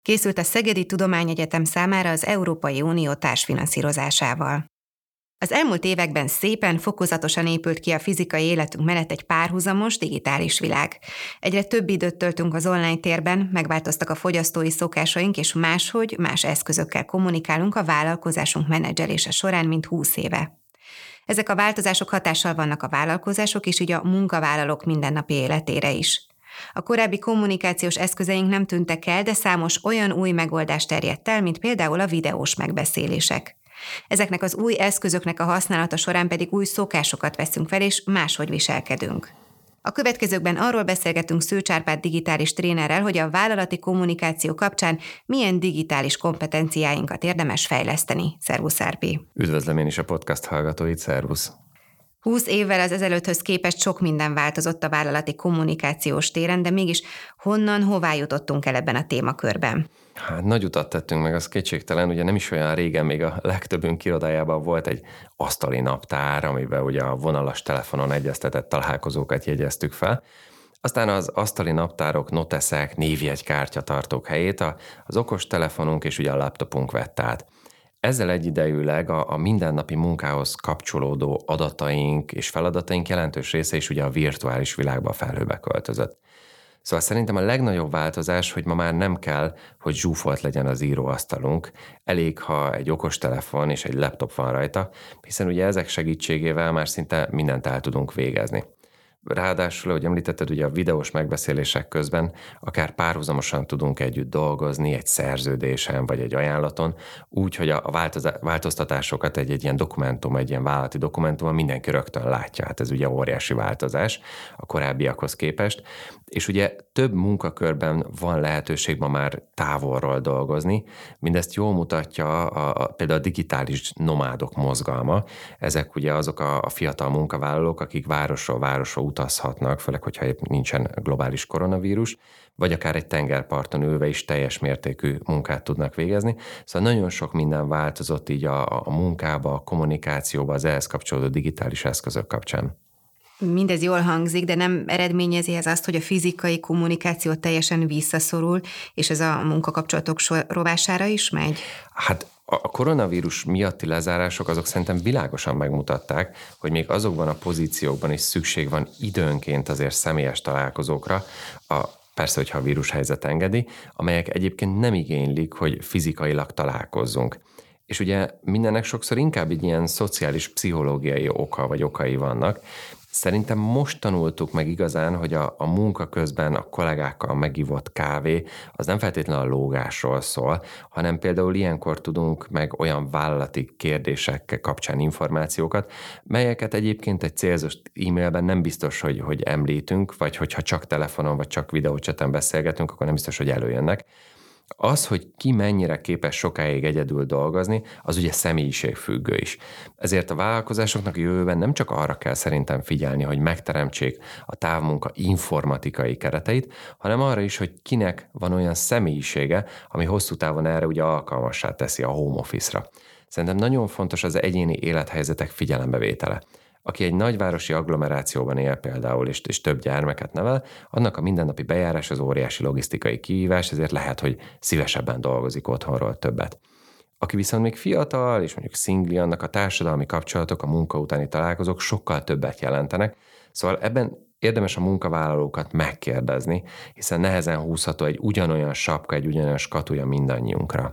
készült a Szegedi Tudományegyetem számára az Európai Unió társfinanszírozásával. Az elmúlt években szépen, fokozatosan épült ki a fizikai életünk mellett egy párhuzamos digitális világ. Egyre több időt töltünk az online térben, megváltoztak a fogyasztói szokásaink, és máshogy, más eszközökkel kommunikálunk a vállalkozásunk menedzselése során, mint 20 éve. Ezek a változások hatással vannak a vállalkozások és így a munkavállalók mindennapi életére is. A korábbi kommunikációs eszközeink nem tűntek el, de számos olyan új megoldás terjedt el, mint például a videós megbeszélések. Ezeknek az új eszközöknek a használata során pedig új szokásokat veszünk fel, és máshogy viselkedünk. A következőkben arról beszélgetünk Szőcs Árpád digitális trénerrel, hogy a vállalati kommunikáció kapcsán milyen digitális kompetenciáinkat érdemes fejleszteni. Szervusz, Árpi! Üdvözlöm én is a podcast hallgatóit, szervusz! 20 évvel az ezelőtthöz képest sok minden változott a vállalati kommunikációs téren, de mégis honnan, hová jutottunk el ebben a témakörben? Hát nagy utat tettünk meg, az kétségtelen, ugye nem is olyan régen még a legtöbbünk irodájában volt egy asztali naptár, amiben ugye a vonalas telefonon egyeztetett találkozókat jegyeztük fel. Aztán az asztali naptárok, noteszek, névjegykártyatartók helyét az okos telefonunk és ugye a laptopunk vett át. Ezzel egyidejűleg a mindennapi munkához kapcsolódó adataink és feladataink jelentős része is ugye a virtuális világba, a felhőbe költözött. Szóval szerintem a legnagyobb változás, hogy ma már nem kell, hogy zsúfolt legyen az íróasztalunk, elég, ha egy okostelefon és egy laptop van rajta, hiszen ugye ezek segítségével már szinte mindent el tudunk végezni. Ráadásul, ahogy említetted, ugye a videós megbeszélések közben akár párhuzamosan tudunk együtt dolgozni egy szerződésen vagy egy ajánlaton, úgy, hogy a változtatásokat egy ilyen dokumentum, egy ilyen vállalati dokumentumon mindenki rögtön látja. Hát ez ugye óriási változás a korábbiakhoz képest. És ugye több munkakörben van lehetőség ma már távolról dolgozni. Mindezt jól mutatja például a digitális nomádok mozgalma. Ezek ugye azok a fiatal munkavállalók, akik városról városra utazhatnak, főleg, hogyha épp nincsen globális koronavírus, vagy akár egy tengerparton ülve is teljes mértékű munkát tudnak végezni. Szóval nagyon sok minden változott így a munkába, a kommunikációba, az ehhez kapcsolódó digitális eszközök kapcsán. Mindez jól hangzik, de nem eredményezi ez azt, hogy a fizikai kommunikáció teljesen visszaszorul, és ez a munkakapcsolatok rovására is megy? Hát a koronavírus miatti lezárások azok szerintem világosan megmutatták, hogy még azokban a pozíciókban is szükség van időnként azért személyes találkozókra, persze, hogyha a vírushelyzet engedi, amelyek egyébként nem igénylik, hogy fizikailag találkozzunk. És ugye mindennek sokszor inkább egy ilyen szociális, pszichológiai oka vagy okai vannak. Szerintem most tanultuk meg igazán, hogy a munka közben a kollégákkal megivott kávé az nem feltétlenül a lógásról szól, hanem például ilyenkor tudunk meg olyan vállalati kérdésekkel kapcsán információkat, melyeket egyébként egy célzott e-mailben nem biztos, hogy említünk, vagy hogyha csak telefonon vagy csak videócseten beszélgetünk, akkor nem biztos, hogy előjönnek. Az, hogy ki mennyire képes sokáig egyedül dolgozni, az ugye személyiségfüggő is. Ezért a vállalkozásoknak a jövőben nem csak arra kell szerintem figyelni, hogy megteremtsék a távmunka informatikai kereteit, hanem arra is, hogy kinek van olyan személyisége, ami hosszú távon erre ugye alkalmassá teszi a home office-ra. Szerintem nagyon fontos az egyéni élethelyzetek figyelembevétele. Aki egy nagyvárosi agglomerációban él például, és több gyermeket nevel, annak a mindennapi bejárás az óriási logisztikai kihívás, ezért lehet, hogy szívesebben dolgozik otthonról többet. Aki viszont még fiatal, és mondjuk szingli, annak a társadalmi kapcsolatok, a munka utáni találkozók sokkal többet jelentenek, szóval ebben érdemes a munkavállalókat megkérdezni, hiszen nehezen húzható egy ugyanolyan sapka, egy ugyanolyan skatúja mindannyiunkra.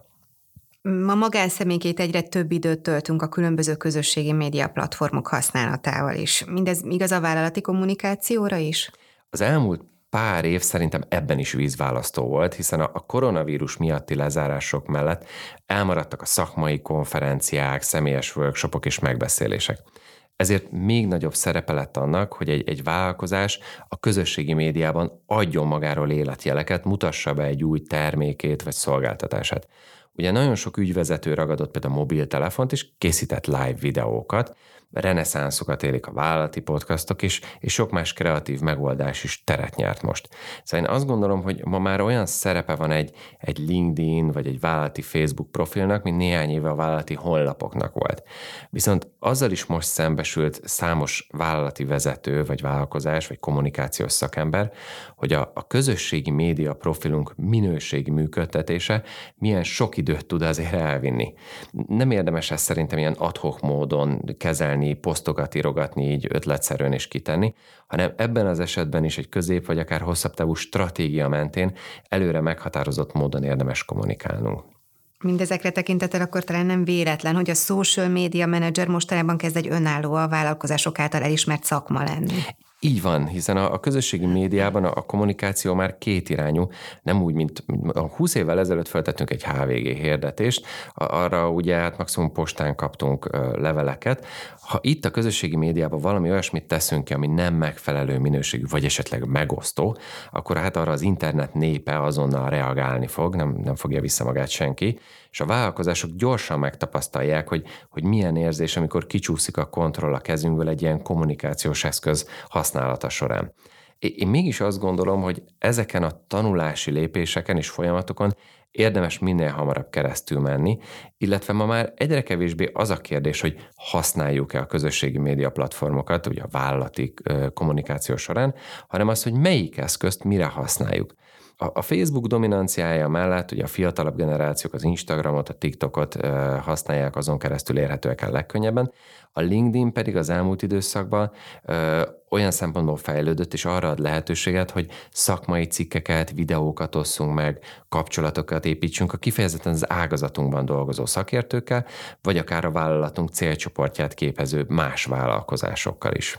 Ma magánszemélyként egyre több időt töltünk a különböző közösségi média platformok használatával is. Mindez igaz a vállalati kommunikációra is? Az elmúlt pár év szerintem ebben is vízválasztó volt, hiszen a koronavírus miatti lezárások mellett elmaradtak a szakmai konferenciák, személyes workshopok és megbeszélések. Ezért még nagyobb szerepe lett annak, hogy egy vállalkozás a közösségi médiában adjon magáról életjeleket, mutassa be egy új termékét vagy szolgáltatását. Ugye nagyon sok ügyvezető ragadott például mobiltelefont, és készített live videókat, reneszánszokat élik a vállalati podcastok is, és sok más kreatív megoldás is teret nyert most. Szóval én azt gondolom, hogy ma már olyan szerepe van egy LinkedIn vagy egy vállalati Facebook profilnak, mint néhány éve a vállalati honlapoknak volt. Viszont azzal is most szembesült számos vállalati vezető, vagy vállalkozás, vagy kommunikációs szakember, hogy a közösségi média profilunk minőségi működtetése milyen sok időt tud azért elvinni. Nem érdemes ezt szerintem ilyen ad-hoc módon kezelni, posztokat írogatni így ötletszerűen és kitenni, hanem ebben az esetben is egy közép vagy akár hosszabb távú stratégia mentén előre meghatározott módon érdemes kommunikálnunk. Mindezekre tekintettel akkor talán nem véletlen, hogy a social media manager mostanában kezd egy önálló, a vállalkozások által elismert szakma lenni. Így van, hiszen a közösségi médiában a kommunikáció már kétirányú, nem úgy, mint 20 évvel ezelőtt feltettünk egy HVG hirdetést, arra ugye hát maximum postán kaptunk leveleket. Ha itt a közösségi médiában valami olyasmit teszünk ki, ami nem megfelelő minőségű, vagy esetleg megosztó, akkor hát arra az internet népe azonnal reagálni fog, nem fogja vissza magát senki, és a vállalkozások gyorsan megtapasztalják, hogy milyen érzés, amikor kicsúszik a kontroll a kezünkből egy ilyen kommunikációs eszköz használata során. Én mégis azt gondolom, hogy ezeken a tanulási lépéseken és folyamatokon érdemes minél hamarabb keresztül menni, illetve ma már egyre kevésbé az a kérdés, hogy használjuk-e a közösségi média platformokat, ugye a vállalati kommunikáció során, hanem az, hogy melyik eszközt mire használjuk. A Facebook dominanciája mellett ugye a fiatalabb generációk az Instagramot, a TikTokot használják, azon keresztül érhetőek el legkönnyebben. A LinkedIn pedig az elmúlt időszakban olyan szempontból fejlődött, és arra ad lehetőséget, hogy szakmai cikkeket, videókat osszunk meg, kapcsolatokat építsünk a kifejezetten az ágazatunkban dolgozó szakértőkkel, vagy akár a vállalatunk célcsoportját képező más vállalkozásokkal is.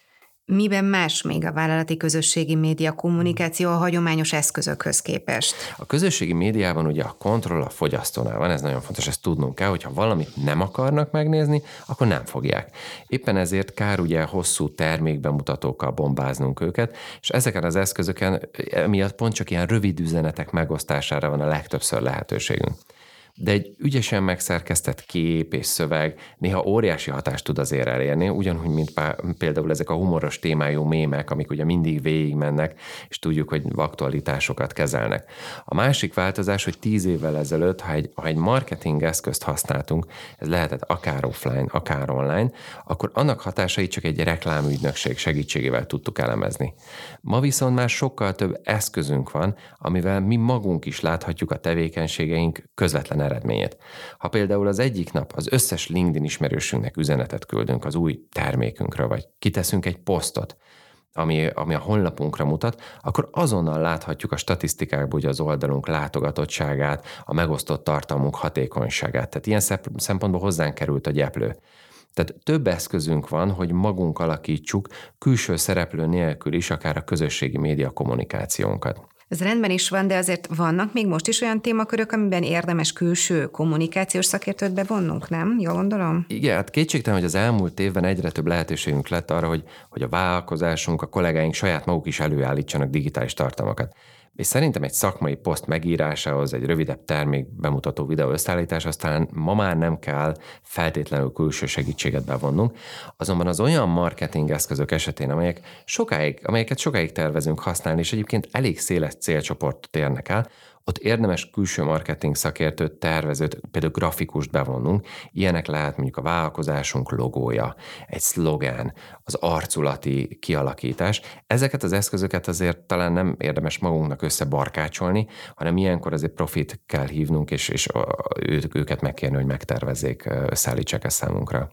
Miben más még a vállalati közösségi média kommunikáció a hagyományos eszközökhöz képest? A közösségi médiában ugye a kontroll a fogyasztónál van, ez nagyon fontos, ezt tudnunk kell, hogyha valamit nem akarnak megnézni, akkor nem fogják. Éppen ezért kár ugye hosszú termékbemutatókkal bombáznunk őket, és ezeken az eszközöken emiatt pont csak ilyen rövid üzenetek megosztására van a legtöbbször lehetőségünk. De egy ügyesen megszerkesztett kép és szöveg néha óriási hatást tud azért elérni, ugyanúgy, mint például ezek a humoros témájú mémek, amik ugye mindig végigmennek, és tudjuk, hogy aktualitásokat kezelnek. A másik változás, hogy 10 évvel ezelőtt, ha egy marketing eszközt használtunk, ez lehetett akár offline, akár online, akkor annak hatásait csak egy reklámügynökség segítségével tudtuk elemezni. Ma viszont már sokkal több eszközünk van, amivel mi magunk is láthatjuk a tevékenységeink közvetlen eredményét. Ha például az egyik nap az összes LinkedIn ismerősünknek üzenetet küldünk az új termékünkről, vagy kiteszünk egy posztot, ami a honlapunkra mutat, akkor azonnal láthatjuk a statisztikákból, hogy az oldalunk látogatottságát, a megosztott tartalmunk hatékonyságát. Tehát ilyen szempontból hozzánk került a gyeplő. Tehát több eszközünk van, hogy magunk alakítsuk külső szereplő nélkül is akár a közösségi média kommunikációnkat. Ez rendben is van, de azért vannak még most is olyan témakörök, amiben érdemes külső kommunikációs szakértőt bevonnunk, nem? Jól gondolom? Igen, hát kétségtelen, hogy az elmúlt évben egyre több lehetőségünk lett arra, hogy a vállalkozásunk, a kollégáink saját maguk is előállítsanak digitális tartalmakat. És szerintem egy szakmai poszt megírásához, egy rövidebb termék bemutató videó összeállítás, aztán ma már nem kell feltétlenül külső segítséget bevonnunk, azonban az olyan marketing eszközök esetén, amelyeket sokáig tervezünk használni, és egyébként elég széles célcsoportot érnek el, ott érdemes külső marketing szakértőt, tervezőt, például grafikust bevonnunk. Ilyenek lehet mondjuk a vállalkozásunk logója, egy szlogán, az arculati kialakítás. Ezeket az eszközöket azért talán nem érdemes magunknak összebarkácsolni, hanem ilyenkor azért profit kell hívnunk, és őket megkérni, hogy megtervezzék, összeállítsák ezt számunkra.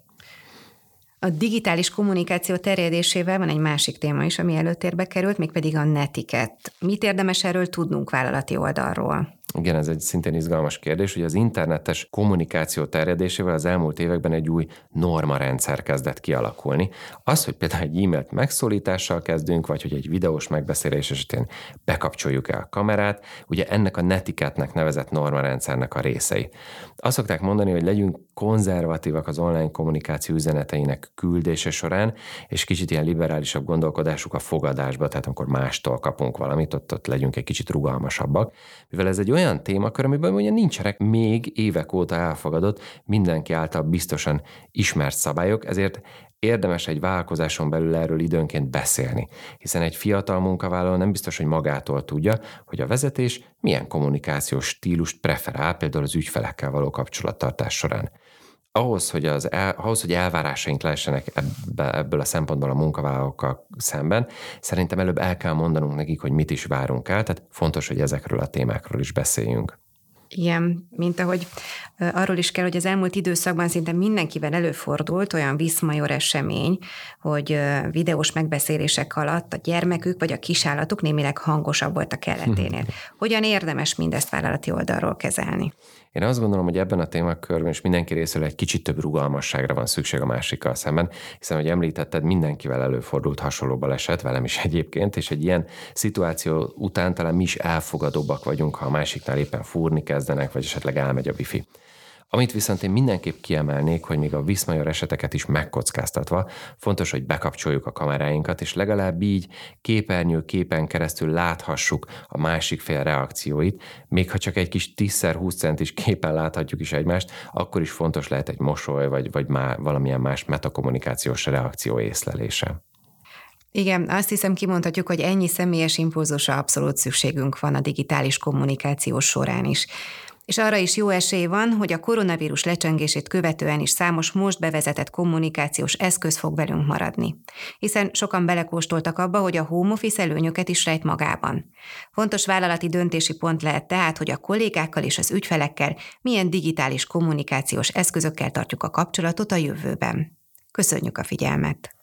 A digitális kommunikáció terjedésével van egy másik téma is, ami előtérbe került, mégpedig a netiket. Mit érdemes erről tudnunk vállalati oldalról? Igen, ez egy szintén izgalmas kérdés. Ugye az internetes kommunikáció terjedésével az elmúlt években egy új normarendszer kezdett kialakulni. Az, hogy például egy e-mailt megszólítással kezdünk, vagy hogy egy videós megbeszélés esetén bekapcsoljuk el a kamerát, ugye ennek a netiketnek nevezett normarendszernek a részei. Azt szokták mondani, hogy legyünk konzervatívak az online kommunikáció üzeneteinek küldése során, és kicsit ilyen liberálisabb gondolkodásuk a fogadásba, tehát amikor mástól kapunk valamit, ott legyünk egy kicsit rugalmasabbak, mivel ez egy olyan témakör, amiben ugye nincsenek még évek óta elfogadott, mindenki által biztosan ismert szabályok, ezért Érdemes egy vállalkozáson belül erről időnként beszélni, hiszen egy fiatal munkavállaló nem biztos, hogy magától tudja, hogy a vezetés milyen kommunikációs stílust preferál például az ügyfelekkel való kapcsolattartás során. Ahhoz, hogy elvárásaink lehessenek ebből a szempontból a munkavállalókkal szemben, szerintem előbb el kell mondanunk nekik, hogy mit is várunk el, tehát fontos, hogy ezekről a témákról is beszéljünk. Igen, mint ahogy arról is kell, hogy az elmúlt időszakban szinte mindenkivel előfordult olyan viszmajor esemény, hogy videós megbeszélések alatt a gyermekük vagy a kisállatuk némileg hangosabb volt a kelleténél. Hogyan érdemes mindezt vállalati oldalról kezelni? Én azt gondolom, hogy ebben a témakörben is mindenki részéről egy kicsit több rugalmasságra van szükség a másikkal szemben, hiszen, ahogy említetted, mindenkivel előfordult hasonló baleset, velem is egyébként, és egy ilyen szituáció után talán mi is elfogadóbbak vagyunk, ha a másiknál éppen fúrni kezdenek, vagy esetleg elmegy a wifi. Amit viszont én mindenképp kiemelnék, hogy még a viszmajor eseteket is megkockáztatva, fontos, hogy bekapcsoljuk a kameráinkat, és legalább így képen keresztül láthassuk a másik fél reakcióit, még ha csak egy kis 10x20 centis képen láthatjuk is egymást, akkor is fontos lehet egy mosoly, vagy valamilyen más metakommunikációs reakció észlelése. Igen, azt hiszem kimondhatjuk, hogy ennyi személyes impulzusra abszolút szükségünk van a digitális kommunikáció során is. És arra is jó esély van, hogy a koronavírus lecsengését követően is számos most bevezetett kommunikációs eszköz fog velünk maradni. Hiszen sokan belekóstoltak abba, hogy a home office előnyöket is rejt magában. Fontos vállalati döntési pont lehet tehát, hogy a kollégákkal és az ügyfelekkel milyen digitális kommunikációs eszközökkel tartjuk a kapcsolatot a jövőben. Köszönjük a figyelmet!